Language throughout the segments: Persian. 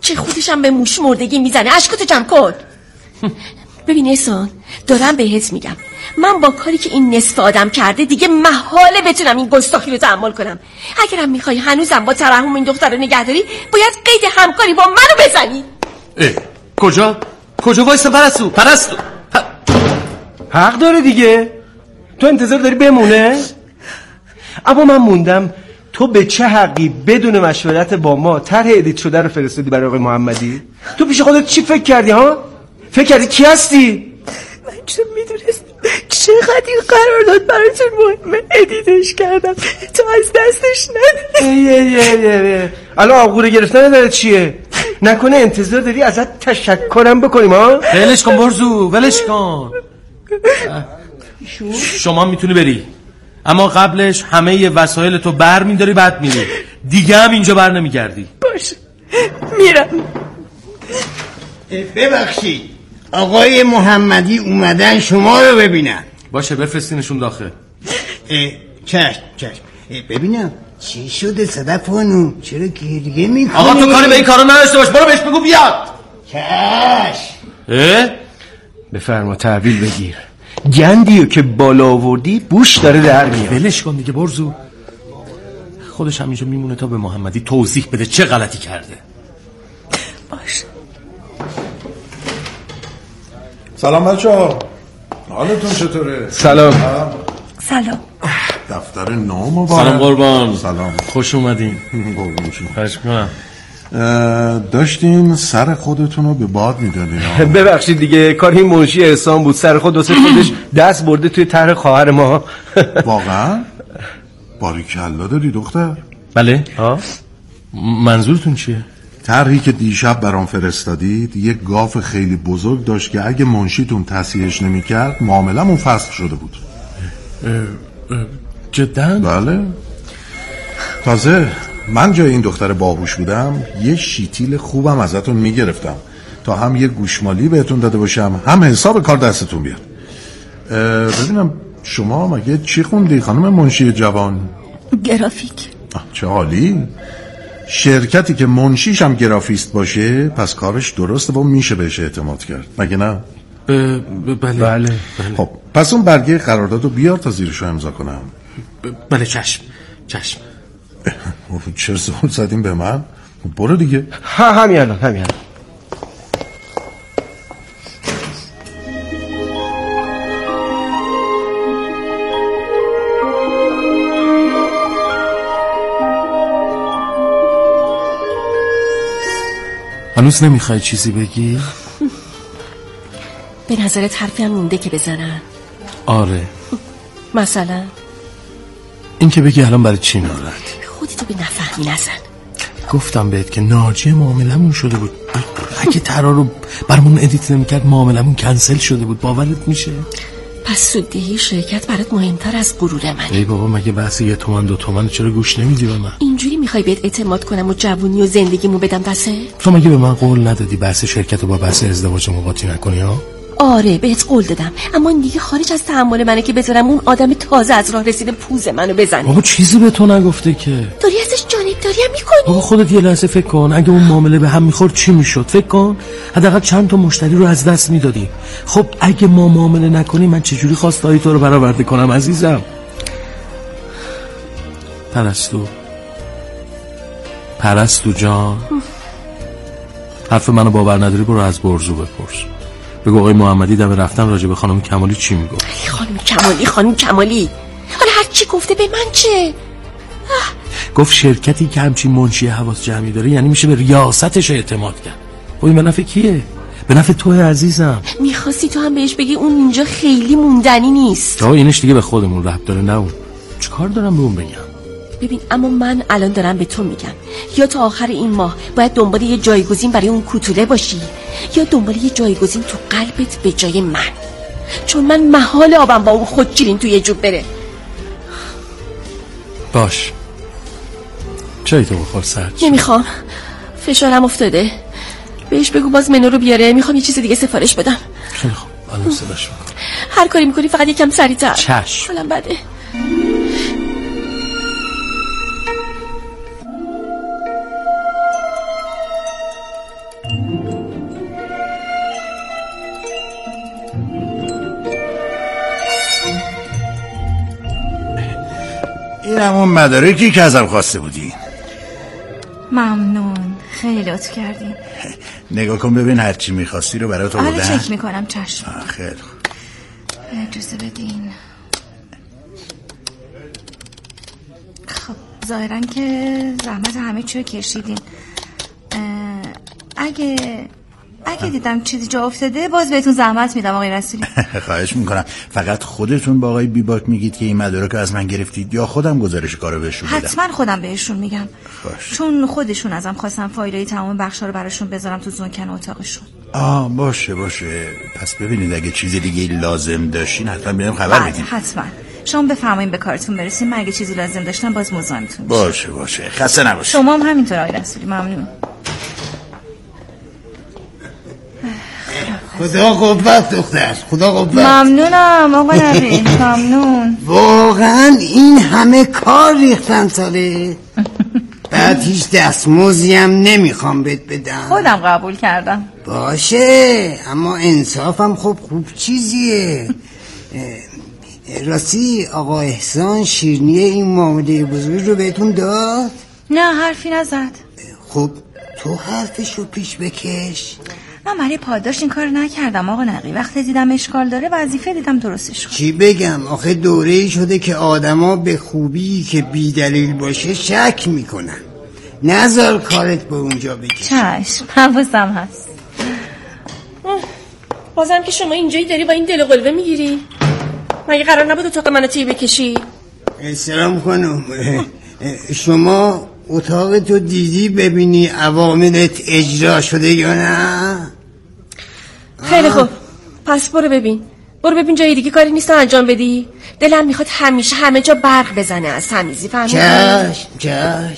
بچه خودشم به موش مردگی میزنه. اشکاتو جمع کن. ببین احسان، دارم بهت میگم من با کاری که این نصف آدم کرده دیگه محاله بتونم این گستاخی رو تحمل کنم. اگرم میخوای هنوزم با ترحم این دختر رو نگهداری باید قید همکاری با منو بزنی. کجا وایسا پرستو حق داره دیگه. تو انتظار داری بمونه؟ اما من موندم تو به چه حقی بدون مشورت با ما طرح ادیت شده رو فرستادی برای آقای محمدی؟ تو پیش خودت چی فکر کردی ها؟ فکر کردی کی هستی؟ من چه میدونست چقدر این قرارداد براتون مهمه ادیتش کردم تو از دستش ندید. الان آقوره گرفتن داره چیه؟ نکنه انتظار داری ازت تشکرم بکنیم ها؟ ولش کن برزو، ولش کن. شما میتونی بری، اما قبلش همه وسایل تو بر میداری بعد میری دیگه، هم اینجا بر نمیگردی. باشه میرم. ببخشید آقای محمدی اومدن شما رو ببینن. باشه بفرستینشون داخل. چشم. ببینم چی شده صدف خانوم؟ چرا گریه میکنی؟ آقا تو کاری به این کارا نداشته باش، برو بهش بگو بیاد. چشم. بفرما تحویل بگیر. گندیو که بالا آوردی بوش داره در میاد. ولش کن دیگه برزو، خودش همینجا میمونه تا به محمدی توضیح بده چه غلطی کرده. باشه. سلام بچه‌ها، حالتون چطوره؟ سلام. دفتر نام مبارک. سلام قربان. سلام، خوش اومدین. قربون شما. خواهش می‌کنم. داشتین سر خودتون رو به باد میدادین. ببخشید دیگه، کار این منشی احسان بود، سر خودش دست برده توی طرح خواهر ما. واقعا؟ باریکلا داری دختر. بله. منظورتون چیه؟ طرحی که دیشب برام فرستادید یک گاف خیلی بزرگ داشت که اگه منشیتون تصحیحش نمی‌کرد معاملمون فسخ شده بود. جدا؟ بله. تازه من جای این دختر باهوش بودم یه شیتیل خوبم ازتون میگرفتم تا هم یه گوشمالی بهتون داده باشم هم حساب کار دستتون بیاد. ببینم شما مگه چی خوندی خانم منشی جوان؟ گرافیک. چه عالی. شرکتی که منشیش هم گرافیست باشه پس کارش درسته و میشه بهش اعتماد کرد، مگه نه؟ بله. خب پس اون برگه قراردادو بیار تا زیرشو امضا کنم. بله چشم. چرا زور زدیم به من؟ برو دیگه. همین الان. هنوز نمیخوای چیزی بگی؟ به نظرت حرفی هم مونده که بزنن؟ آره. مثلا؟ این که بگی الان برای چی ناراحتی؟ خودتو به نفهمی نزن. گفتم بهت که ناجی معاملمون شده بود. اگه طرح رو برامون ادیت نمی‌کرد معاملمون کنسل شده بود. باورت میشه؟ پس سوددهی شرکت برات مهمتر از غرور منه. ای بابا مگه بحث 1 تومن 2 تومن چرا گوش نمیدی به من؟ اینجوری میخوای بهت اعتماد کنم و جوونی و زندگیمو بدم دسته؟ تو مگه به من قول ندادی بحث شرکت رو با بحث ازدواجمو قاطی نکنی ها؟ آره بهت قول دادم، اما این دیگه خارج از تحمل منه که بذارم اون آدم تازه از راه رسیده پوز منو بزنه. بابا چیزی به تو نگفته که. داری ازش جانبداری هم میکنی؟ بابا خودت یه لحظه فکر کن اگه اون معامله به هم میخورد چی میشد؟ فکر کن حداقل چند تا مشتری رو از دست میدادی. خب اگه ما معامله نکنیم من چجوری خواستای تو رو برآورده کنم عزیزم؟ پرستو جان، حرف منو باور نداری برو از برزو بپرس. بگو آقای محمدی دم رفتن راجع به خانم کمالی چی میگه؟ خانم کمالی حالا هر چی گفته به من چه؟ گفت شرکتی که همچین منشی حواس جمعی داره یعنی میشه به ریاستش اعتماد کرد. خب این به نفع کیه؟ به نفع توه عزیزم. میخواستی تو هم بهش بگی اون اینجا خیلی موندنی نیست. تا اینش دیگه به خودمون ربط داره نه اون. چیکار دارم به اون بگم؟ ببین اما من الان دارم به تو میگم یا تا آخر این ماه باید دنبال یه جایگزین برای اون کوتوله باشی یا دنبال یه جایگزین تو قلبت به جای من، چون من محال آبم با اون خودگیرین تو یه جوب بره. باش چایی تو بخور سرد. نمیخوام، فشارم افتاده. بهش بگو باز منو رو بیاره، میخوام یه چیز دیگه سفارش بدم. خیلی خوب الان صداش میکنم. هر کاری میکنی فقط یکم سریعتر. چشم. حالم بده. این همون مدارکی که ازم خواسته بودی. ممنون، خیلی لطف کردین. نگاه کن ببین هر چی میخواستی رو برای تو بودن. آره چک میکنم. چشم. خیلی خوب. اجازه بدین. خب ظاهرا که زحمت همه چی رو کشیدین. اگه دیدم چیزی جا افتاده باز بهتون زحمت میدم آقای رسولی. خواهش میکنم. فقط خودتون با آقای بیباک میگید که این مدارک از من گرفتید یا خودم گزارش کارو بهشون بدم؟ حتما خودم بهشون میگم. باشه. چون خودشون ازم خواستن فایلای تمام بخشا رو براشون بذارم تو زونکن اتاقشون. باشه. پس ببینید اگه چیز دیگه لازم داشتین حتما بهم خبر بدین. حتما. شما بفرمایید به کارتون برسید. من اگه چیزی لازم داشتم باز مزاحمتون باشه. میشم. خسته نباشید. شما هم همینطور آقای رسولی. ممنون. خدا قوت دختر. خدا قوت. ممنونم آقا نبی. ممنون. واقعا این همه کار ریختن ساله. بعد هیچ دستمزدی هم نمیخوام بهت بدم. خودم قبول کردم. باشه اما انصافم خب خوب چیزیه. راستی آقا احسان شیرینی این معامله بزرگ رو بهتون داد؟ نه حرفی نزد. خب تو حرفشو پیش بکش. من برای پاداش این کار نکردم آقا نقی. وقتی دیدم اشکال داره وظیفه دیدم درستش کنم. چی بگم آخه دوره‌ای شده که آدما به خوبی که بی دلیل باشه شک میکنن. نذار کارت به اونجا بکشه. چشم حواسم هست. بازم که شما اینجایی داری با این دل و قلبه میگیری؟ مگه قرار نبود اتاق منو تی بکشی؟ سلام خانم. شما اتاق تو دیدی ببینی اوامرت اجرا شده یا نه؟ خیلی خوب پس برو ببین جای دیگه کاری نیست انجام بدی. دلم میخواد همیشه همه جا برق بزنه از تمیزی. فهمیدی؟ چشم.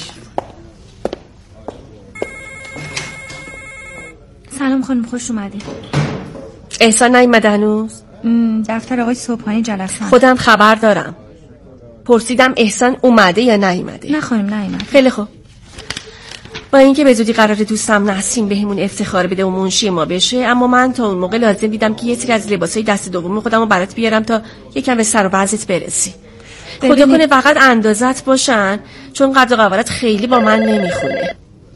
سلام خانم خوش اومدی. احسان نیومده هنوز؟ دفتر آقای صبحانی جلسه. خودم خبر دارم. پرسیدم احسان اومده یا نیومده. نه خانم نیومده. خیلی خوب. با اینکه به زودی قرار دوستم نسیم بهمون افتخار بده و منشی ما بشه، اما من تا اون موقع لازم دیدم که یه سری از لباسای دست دوم خودم رو برات بیارم تا یکم به سر و وضعت برسی. خدا کنه فقط اندازت باشن، چون قد و قوارت خیلی با من نمیخونه.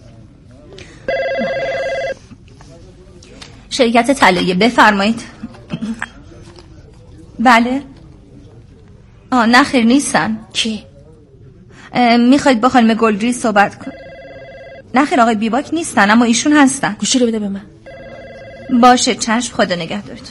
شرکت طلایه بفرمایید. بله. نه خیر نیستن. کی؟ میخواید با خانم گلریز صحبت کن؟ نه خیر آقای بیباک نیستن اما ایشون هستن. گوشی رو بده به من. باشه چشم خدا نگهدارتون.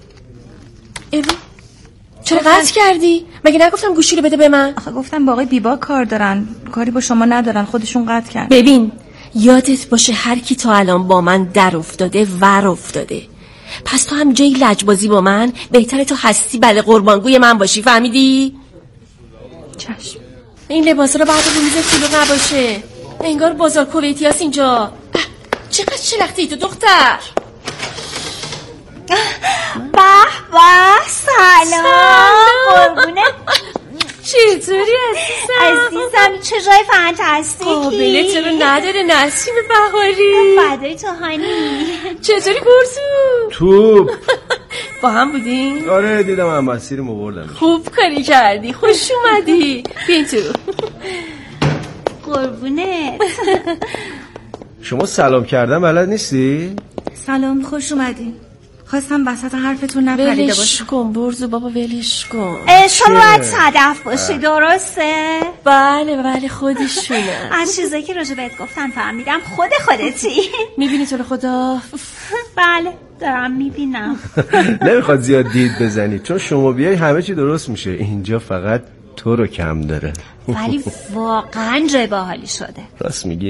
چرا قطع کردی؟ مگه نگفتم گوشی رو بده به من؟ آخه گفتم با آقای بیباک کار دارن، کاری با شما ندارن، خودشون قطع کرد. ببین یادت باشه هر کی تا الان با من در افتاده ور افتاده. پس تو هم جای لجبازی با من بهتره تو هستی بله قربانگوی من باشی. فهمیدی؟ چشم. این لباس رو بعد روز کیلو نباشه. انگار بازار کویتی هست اینجا. چقدر شلختی تو دختر. به سلام قربونه. چطوری عزیزم چه جای فانتاستیکی. قابله چرا نداره نسیم بهاری. فدای تو هانی. چطوری برسو؟ توپ با هم بودین؟ آره دیدم هم مسیرمو بردم. خوب کاری کردی خوش اومدی. بیا تو. قربونه. شما سلام کردن بلد نیستی؟ سلام خوش اومدی. خواستم وسط حرفتون نپریده ولش باشم. کن برزو بابا ولش کن. شما باید صدف باشی درسته؟ بله خودشونه. از چیزایی که راجع بهت گفتن فهمیدم خودتی. میبینی تو رو خدا؟ بله دارم میبینم. نمیخواد زیاد دید بزنی چون شما بیای همه چی درست میشه. اینجا فقط تو رو کم داره. ولی واقعا جای باحالی شده. راست میگی؟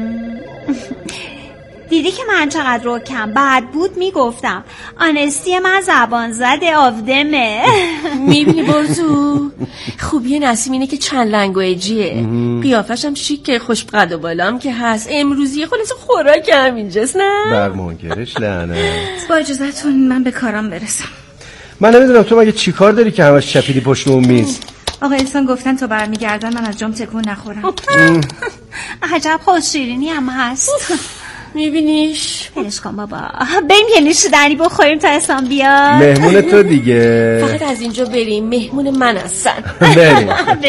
دیدی که من چقدر روکم بد بود میگفتم. آنستی من زبان زده آفدمه. میبینی برزو؟ خوبی نسیم اینه که چند لنگویجیه. قیافش هم شیکه خوش قد و بالام که هست. امروزی خلاص خوراک هم اینجاست نه؟ برمانگرش لعنت. با اجازهتون من به کارم برسم. من نمیدونم تو مگه چی کار داری که همش چپیدی پشت اون میز؟ آقا احسان گفتن تا برمیگردن من از جام تکون نخورم. عجب خوش شیرینی هم هست. میبینیش؟ بلش کن بابا، بریم یه نوشیدنی بخوریم تا اسلام بیاد. مهمون تو دیگه. فقط از اینجا بریم، مهمون من هستن. بریم.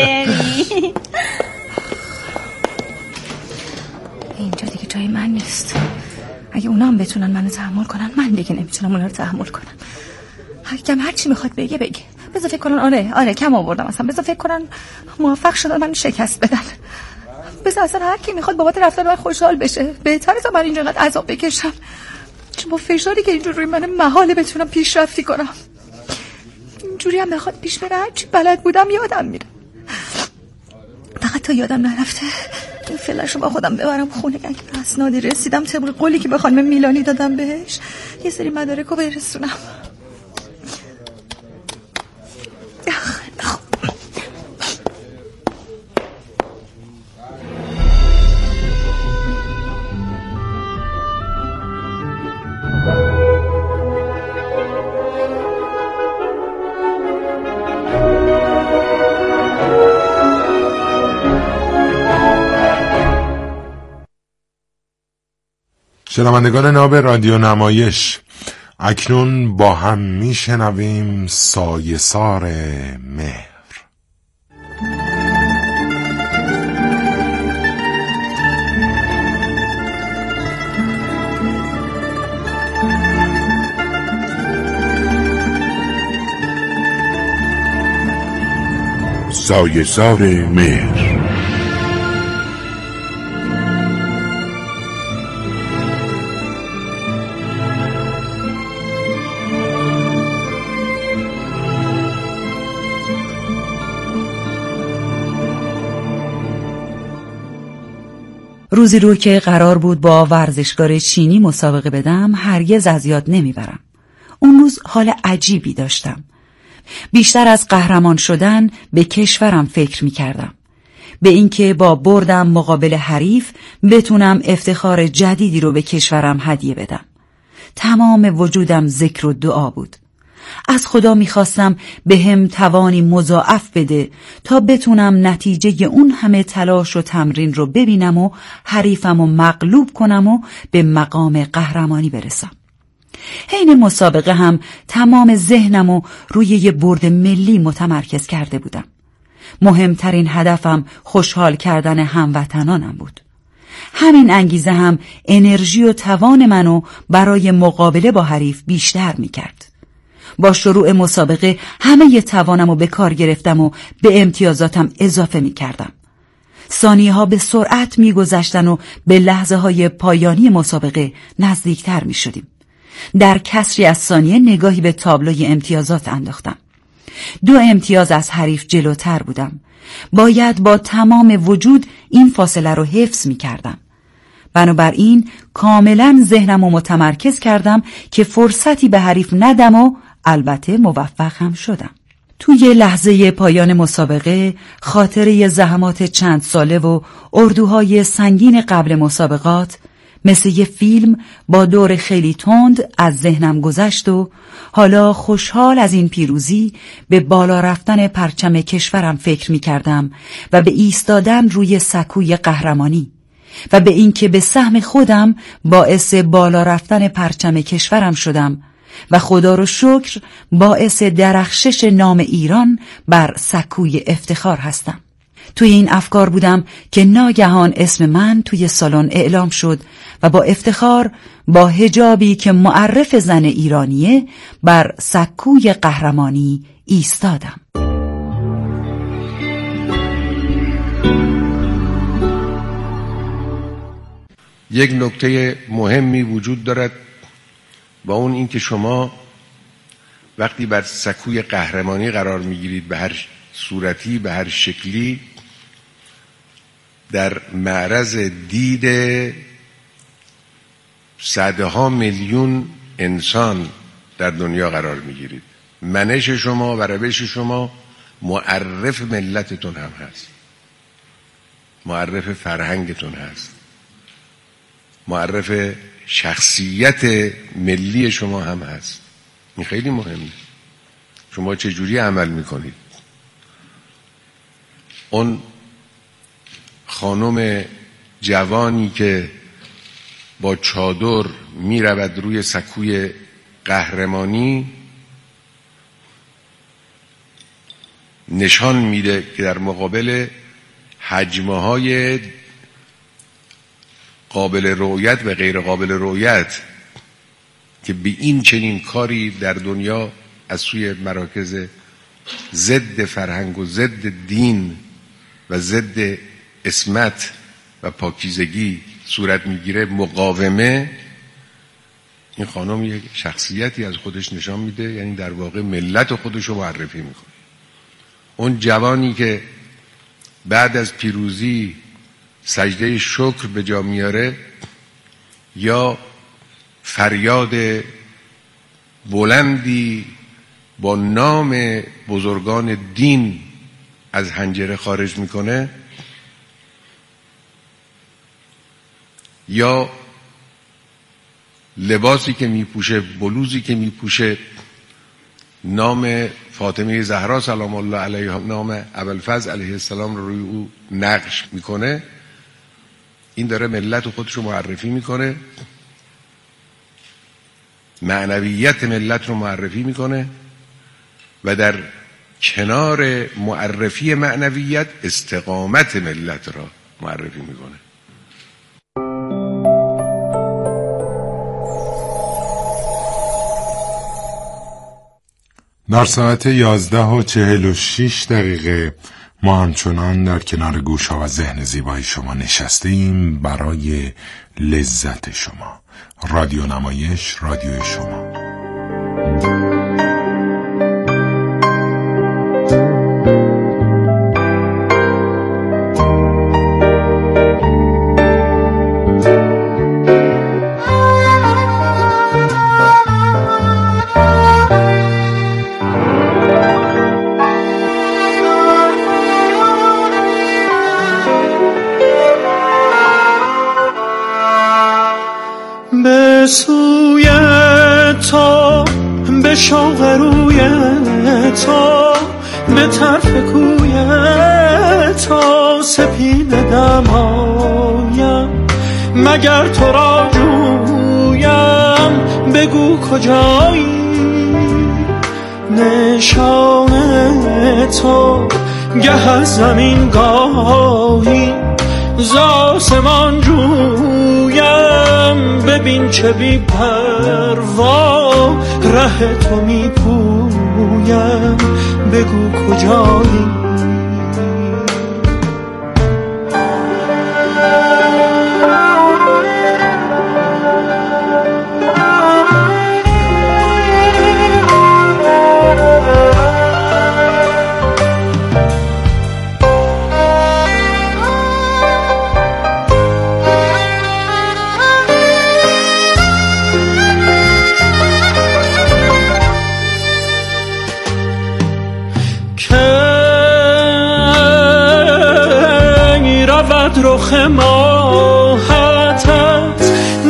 اینجا دیگه جای من نیست. اگه اونا هم بتونن منو تحمل کنن، من دیگه نمیتونم اونا رو تحمل کنم. حکم هر چی میخواد بگه. بذار فکر کنن آره کم آوردم اصلا. بذار فکر کنن موفق شدن من شکست بدن. بذار اصلا هر کی میخواد بابت رفتن من خوشحال بشه. بهتره تا من اینجا انقدر عذاب بکشم. چون با فشاری که اینجور روی من محاله بتونم پیشرفتی کنم. اینجوری هم بخواد پیش بره هرچی بلد بودم یادم میره. فقط تا یادم نرفته این فلش رو با خودم ببرم خونه. اگه به اسنادی رسیدم طبق قولی که به خانم میلانی دادم بهش، یه سری مدارک رو برسونم. شنوندگان ناب رادیو نمایش، اکنون با هم میشنویم سایه‌سار مهر. سایه‌سار مهر. روزی رو که قرار بود با ورزشکار چینی مسابقه بدم هرگز از یاد نمیبرم. اون روز حال عجیبی داشتم. بیشتر از قهرمان شدن به کشورم فکر میکردم. به اینکه با بردم مقابل حریف بتونم افتخار جدیدی رو به کشورم هدیه بدم. تمام وجودم ذکر و دعا بود. از خدا میخواستم به هم توانی مضاعف بده تا بتونم نتیجه اون همه تلاش و تمرین رو ببینم و حریفم رو مغلوب کنم و به مقام قهرمانی برسم. حین مسابقه هم تمام ذهنم رو روی یه برد ملی متمرکز کرده بودم. مهمترین هدفم خوشحال کردن هموطنانم بود. همین انگیزه هم انرژی و توان منو برای مقابله با حریف بیشتر میکرد. با شروع مسابقه همه توانم رو به کار گرفتم و به امتیازاتم اضافه می کردم. ثانیه ها به سرعت می گذشتن و به لحظه های پایانی مسابقه نزدیکتر می شدیم. در کسری از ثانیه نگاهی به تابلوی امتیازات انداختم. 2 امتیاز از حریف جلوتر بودم. باید با تمام وجود این فاصله رو حفظ می کردم. بنابراین کاملا ذهنم رو متمرکز کردم که فرصتی به حریف ندم و البته موفق هم شدم. توی لحظه پایان مسابقه خاطره زحمات چند ساله و اردوهای سنگین قبل مسابقات مثل یه فیلم با دور خیلی تند از ذهنم گذشت و حالا خوشحال از این پیروزی به بالا رفتن پرچم کشورم فکر می کردم و به ایستادن روی سکوی قهرمانی و به اینکه به سهم خودم باعث بالا رفتن پرچم کشورم شدم و خدا رو شکر باعث درخشش نام ایران بر سکوی افتخار هستم. توی این افکار بودم که ناگهان اسم من توی سالن اعلام شد و با افتخار با حجابی که معرف زن ایرانیه بر سکوی قهرمانی ایستادم. یک نکته مهمی وجود دارد و اون این که شما وقتی بر سکوی قهرمانی قرار میگیرید به هر صورتی به هر شکلی در معرض دید صدها میلیون انسان در دنیا قرار میگیرید. منش شما و روش شما معرف ملتتون هم هست، معرف فرهنگتون هست، معرف شخصیت ملی شما هم هست. این خیلی مهمه. شما چجوری عمل میکنید؟ اون خانم جوانی که با چادر می رود روی سکوی قهرمانی، نشان میده که در مقابل حجمه های قابل رؤیت و غیر قابل رؤیت که به این چنین کاری در دنیا از سوی مراکز ضد فرهنگ و ضد دین و ضد عصمت و پاکیزگی صورت میگیره، مقاومه، این خانم یک شخصیتی از خودش نشان میده، یعنی در واقع ملت خودش رو معرفی میکنه. اون جوانی که بعد از پیروزی سجده شکر به جا میاره یا فریاد بلندی با نام بزرگان دین از حنجره خارج میکنه، یا لباسی که میپوشه، بلوزی که میپوشه نام فاطمه زهرا سلام الله علیها، نام ابوالفضل علیه السلام رو روی او نقش میکنه، این داره ملت خودش رو معرفی میکنه، معنویت ملت رو معرفی میکنه و در کنار معرفی معنویت استقامت ملت را معرفی میکنه. در ساعت 11:46 ما همچنان در کنار گوش‌ها و ذهن زیبای شما نشسته ایم برای لذت شما. رادیو نمایش، رادیوی شما. به سوی تو، به شوق روی تو، به طرف کوی تو سپیده دمایم، مگر تو را جویم بگو کجایی، نشان تو گه از زمین گاهی ز آسمان جویم، ببین چه بی پروا ره تو می پویم، بگو کجایی. رخ ماهتت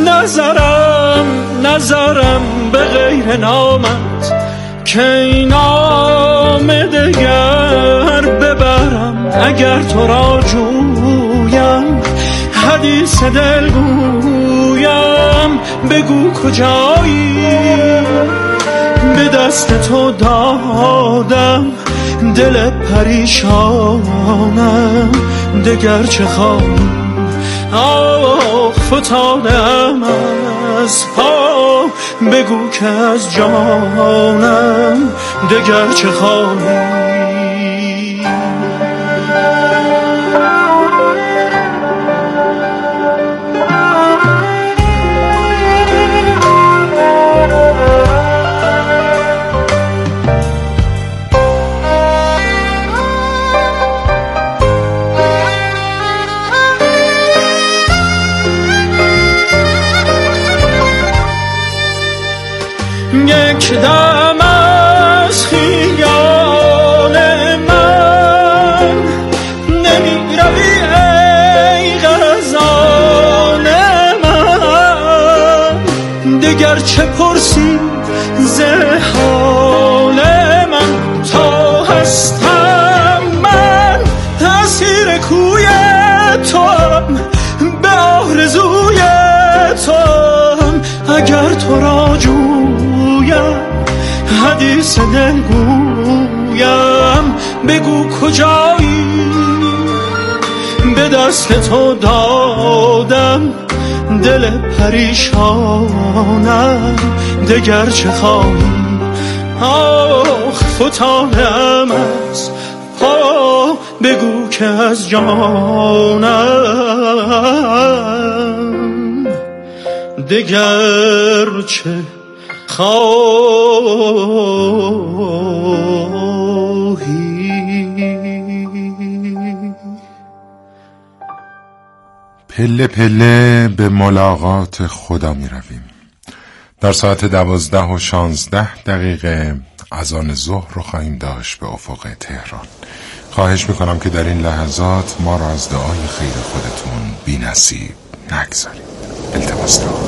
نظرم به غیر نامت، که این نام دگر ببرم اگر تو را جویم، حدیث دل گویم بگو کجایی، به دست تو دادم دل پریشانم، دگر چه خواهی، آخ فتادم از پا، بگو که از جانم دگر چه خواهی. یک دم از خیال من نمی روی ای غزال من، دگر چه پرسی ز حال من، تا هستم من اسیر کوی توام، به آرزوی تو حدیث دلگویم بگو کجایی، به دست تو دادم دل پریشانم، دگر چه خواهی؟ آخ فتانم از پا، بگو که از جانم دگر چه خواهی؟ پله پله به ملاقات خدا می رویم. در ساعت 12:16 اذان ظهر رو خواهیم داشت به افق تهران. خواهش میکنم که در این لحظات ما را از دعای خیر خودتون بی نصیب نگذارید. التماس دارم.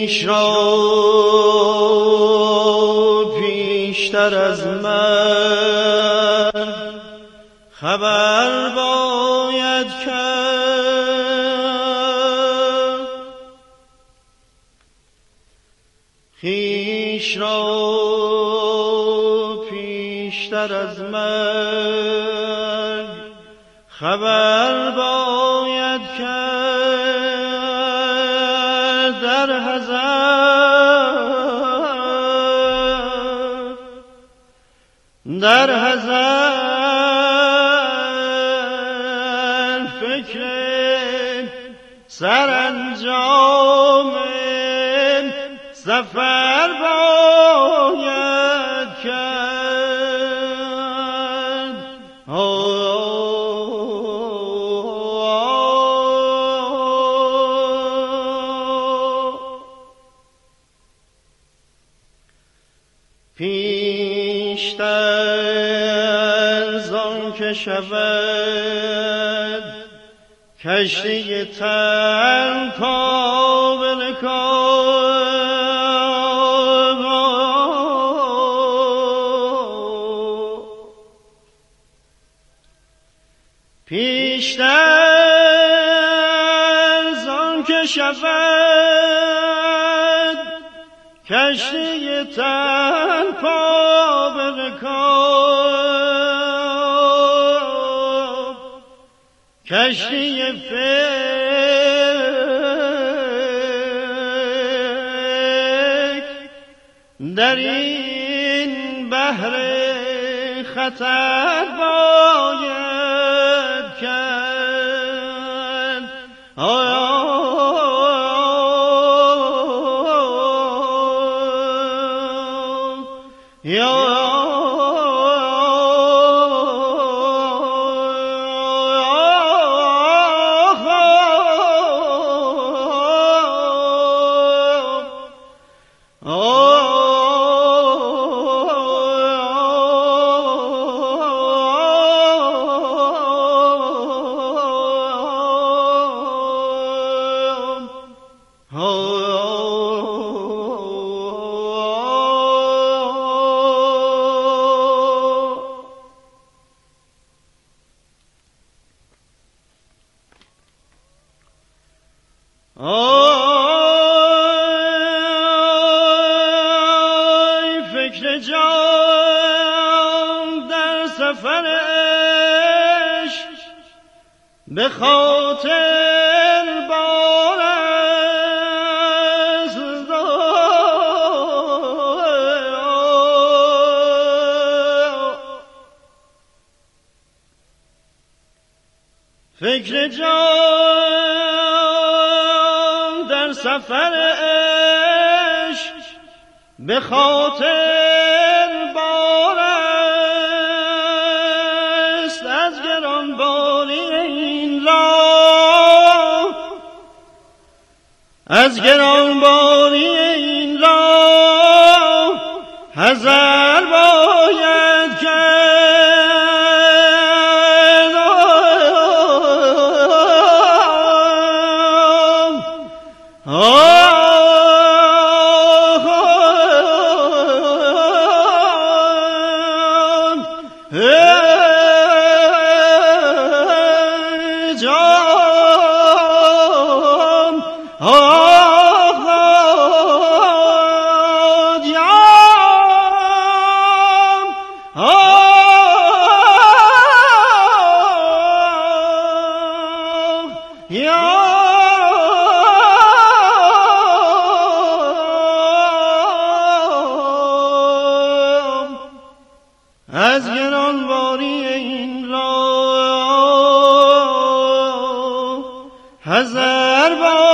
خویش را پیشتر از من خبر باید کرد، خویش را پیشتر از من خبر باید کرد، در حذر فکر سرانجام سفر باید کرد. پیشتر زان که شود کشتی تن قابل کام، پیشتر زان که شود کشتی تن قابل کام، کشتی فکر در این بحر خطر باید کرد. فکر جان در سفرش به خاطر بار است، فکر جان در سفرش به خاطر بار است، از گرانباری این راه، از گرانباری این راه حذر باید کرد. از گرانباری این راه حذر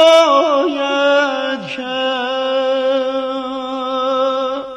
باید کرد.